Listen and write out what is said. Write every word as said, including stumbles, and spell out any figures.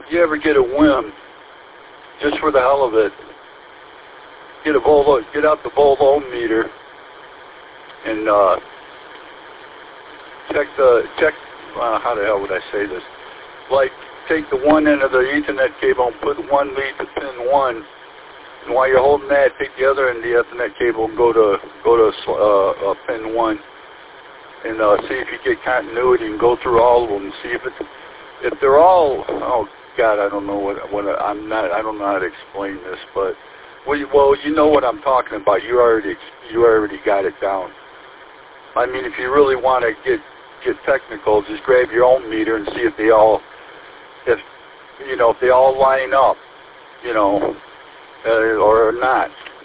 you ever get a whim, just for the hell of it, get a volt, get out the volt ohm meter and uh, check the check. Uh, how the hell would I say this? Like, take the one end of the Ethernet cable and put one lead to pin one, and while you're holding that, take the other end of the Ethernet cable and go to go to uh, uh, pin one, and uh, see if you get continuity and go through all of them and see if it's if they're all. Oh God, I don't know what what I'm not. I don't know how to explain this, but well, you, well, you know what I'm talking about. You already you already got it down. I mean, if you really want to get get technical, just grab your own meter and see if they all, if you know, if they all line up, you know, uh, or not.